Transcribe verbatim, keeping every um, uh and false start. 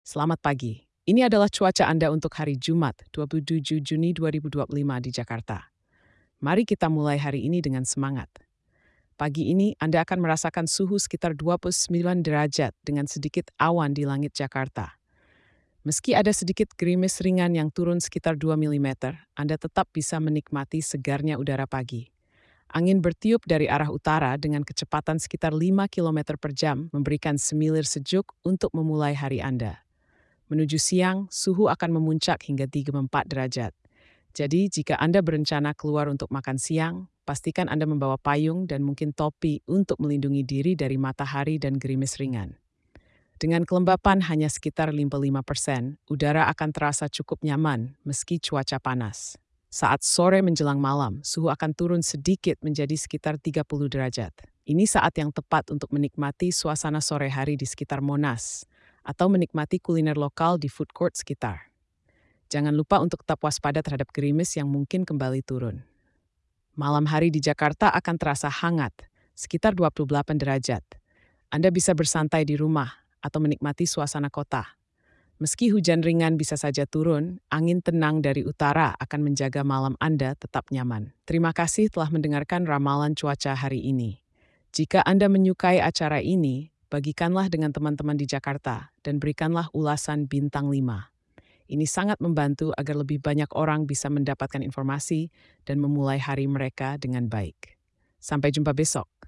Selamat pagi. Ini adalah cuaca Anda untuk hari Jumat, dua puluh tujuh Juni dua ribu dua puluh lima di Jakarta. Mari kita mulai hari ini dengan semangat. Pagi ini Anda akan merasakan suhu sekitar dua puluh sembilan derajat dengan sedikit awan di langit Jakarta. Meski ada sedikit gerimis ringan yang turun sekitar dua milimeter, Anda tetap bisa menikmati segarnya udara pagi. Angin bertiup dari arah utara dengan kecepatan sekitar lima kilometer per jam memberikan semilir sejuk untuk memulai hari Anda. Menuju siang, suhu akan memuncak hingga tiga puluh empat derajat. Jadi, jika Anda berencana keluar untuk makan siang, pastikan Anda membawa payung dan mungkin topi untuk melindungi diri dari matahari dan gerimis ringan. Dengan kelembapan hanya sekitar lima puluh lima persen, udara akan terasa cukup nyaman meski cuaca panas. Saat sore menjelang malam, suhu akan turun sedikit menjadi sekitar tiga puluh derajat. Ini saat yang tepat untuk menikmati suasana sore hari di sekitar Monas, atau menikmati kuliner lokal di food court sekitar. Jangan lupa untuk tetap waspada terhadap gerimis yang mungkin kembali turun. Malam hari di Jakarta akan terasa hangat, sekitar dua puluh delapan derajat. Anda bisa bersantai di rumah atau menikmati suasana kota. Meski hujan ringan bisa saja turun, angin tenang dari utara akan menjaga malam Anda tetap nyaman. Terima kasih telah mendengarkan ramalan cuaca hari ini. Jika Anda menyukai acara ini, bagikanlah dengan teman-teman di Jakarta dan berikanlah ulasan bintang lima. Ini sangat membantu agar lebih banyak orang bisa mendapatkan informasi dan memulai hari mereka dengan baik. Sampai jumpa besok.